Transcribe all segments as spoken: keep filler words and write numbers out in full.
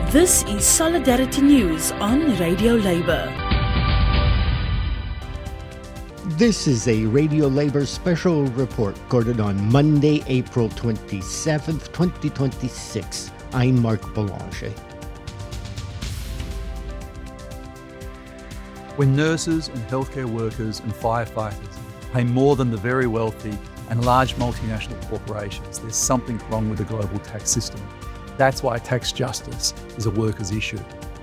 This is Solidarity News on Radio Labour. This is a Radio Labour special report recorded on Monday, April twenty-seventh, twenty twenty-six. I'm Mark Boulanger. When nurses and healthcare workers and firefighters pay more than the very wealthy and large multinational corporations, there's something wrong with the global tax system. That's why tax justice is a workers' issue.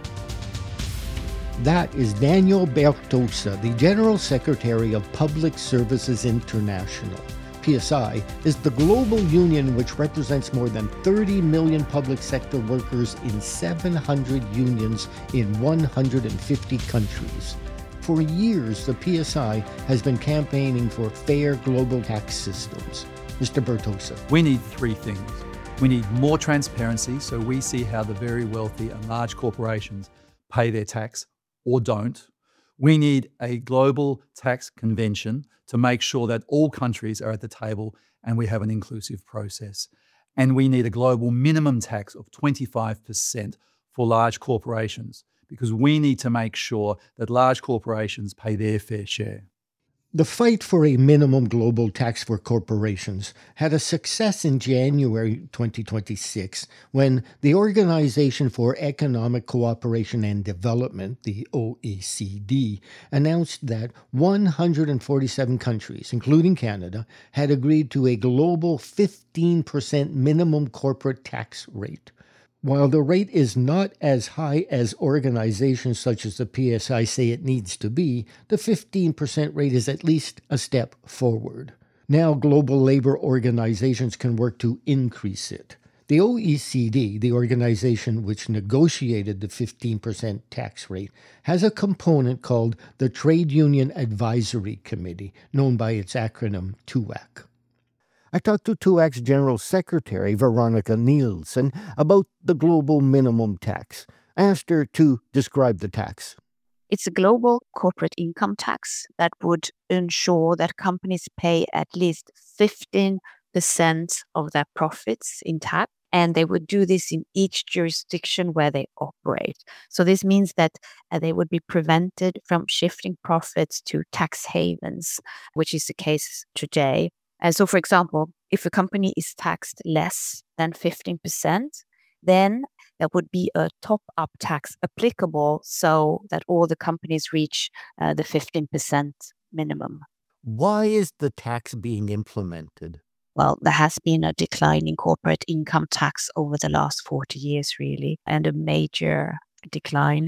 That is Daniel Bertosa, the General Secretary of Public Services International. P S I is the global union which represents more than thirty million public sector workers in seven hundred unions in one hundred fifty countries. For years, the P S I has been campaigning for fair global tax systems. Mister Bertosa. We need three things. We need more transparency so we see how the very wealthy and large corporations pay their tax or don't. We need a global tax convention to make sure that all countries are at the table and we have an inclusive process. And we need a global minimum tax of twenty-five percent for large corporations, because we need to make sure that large corporations pay their fair share. The fight for a minimum global tax for corporations had a success in January twenty twenty-six when the Organization for Economic Cooperation and Development, the O E C D, announced that one hundred forty-seven countries, including Canada, had agreed to a global fifteen percent minimum corporate tax rate. While the rate is not as high as organizations such as the P S I say it needs to be, the fifteen percent rate is at least a step forward. Now global labor organizations can work to increase it. The O E C D, the organization which negotiated the fifteen percent tax rate, has a component called the Trade Union Advisory Committee, known by its acronym TUAC. I talked to TUAC's General Secretary, Veronica Nielsen, about the global minimum tax. I asked her to describe the tax. It's a global corporate income tax that would ensure that companies pay at least fifteen percent of their profits in tax, and they would do this in each jurisdiction where they operate. So this means that uh, they would be prevented from shifting profits to tax havens, which is the case today. And so, for example, if a company is taxed less than fifteen percent, then there would be a top-up tax applicable so that all the companies reach uh, the fifteen percent minimum. Why is the tax being implemented? Well, there has been a decline in corporate income tax over the last forty years, really, and a major decline.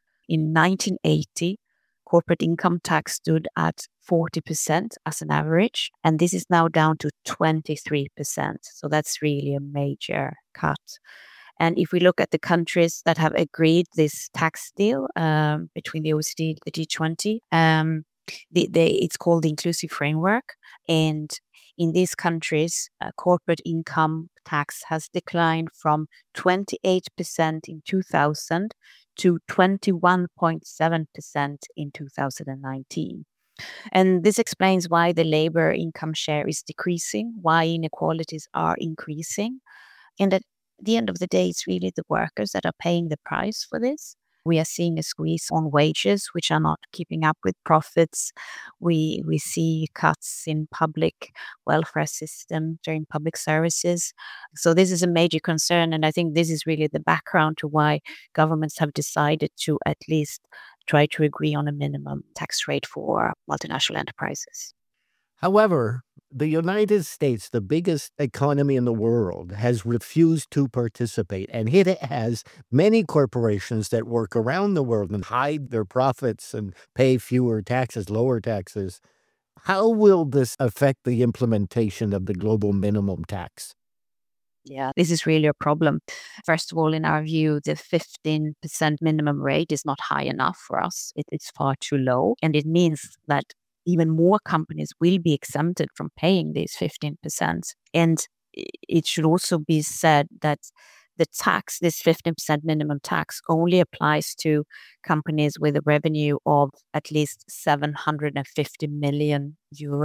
In nineteen eighty, corporate income tax stood at forty percent as an average, and this is now down to twenty-three percent. So that's really a major cut. And if we look at the countries that have agreed this tax deal um, between the O E C D and the G twenty, um, the, the, it's called the Inclusive Framework. And in these countries, uh, corporate income tax has declined from twenty-eight percent in two thousand to twenty-one point seven percent in two thousand nineteen. And this explains why the labor income share is decreasing, why inequalities are increasing. And at the end of the day, it's really the workers that are paying the price for this. We are seeing a squeeze on wages, which are not keeping up with profits. We we see cuts in public welfare system during public services. So this is a major concern, and I think this is really the background to why governments have decided to at least try to agree on a minimum tax rate for multinational enterprises. However, the United States, the biggest economy in the world, has refused to participate, and it has many corporations that work around the world and hide their profits and pay fewer taxes, lower taxes. How will this affect the implementation of the global minimum tax? Yeah, this is really a problem. First of all, in our view, the fifteen percent minimum rate is not high enough for us. It, it's far too low. And it means that even more companies will be exempted from paying these fifteen percent. And it should also be said that the tax, this fifteen percent minimum tax, only applies to companies with a revenue of at least seven hundred fifty million euro.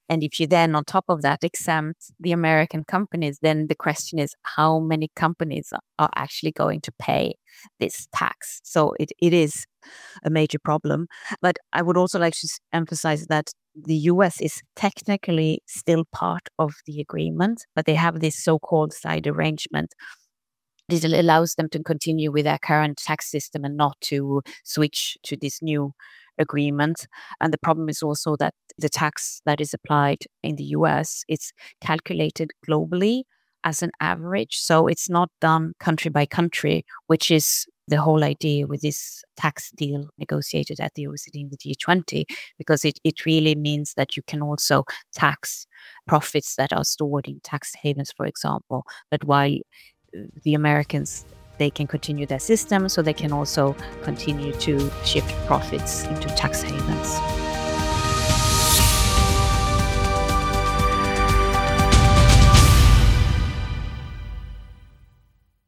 And if you then, on top of that, exempt the American companies, then the question is how many companies are actually going to pay this tax? So it, it is a major problem. But I would also like to emphasize that the U S is technically still part of the agreement, but they have this so-called side arrangement. This allows them to continue with their current tax system and not to switch to this new agreement. And the problem is also that the tax that is applied in the U S, it's calculated globally as an average. So it's not done country by country, which is the whole idea with this tax deal negotiated at the O E C D and the G twenty, because it, it really means that you can also tax profits that are stored in tax havens, for example. But while the Americans, they can continue their system, so they can also continue to shift profits into tax havens.